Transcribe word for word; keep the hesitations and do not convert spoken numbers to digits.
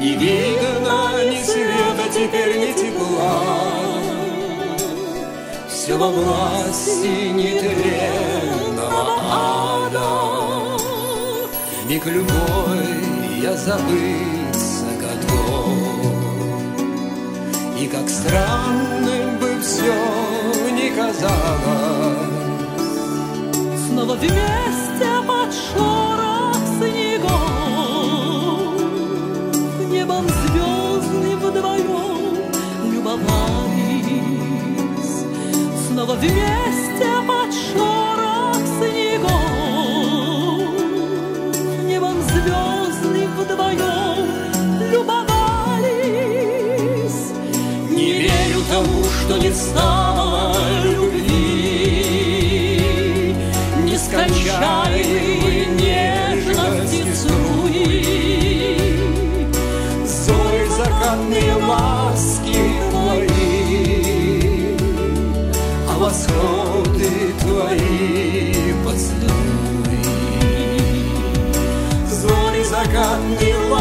Не видно ни света, теперь ни тепла. Все во власти нетленного ада. Миг любой я забыться готов. И как странным бы все ни казалось, снова вместе под шорох снегов, небом звездным вдвоем любовались. Снова вместе под шорох снегов, небом звездным вдвоем любовались. Не верю тому, что не стало любви, нескончаемой нежности струи. Зори закатные ласки твои, а восходы твои поцелуи. Зори закатные ласки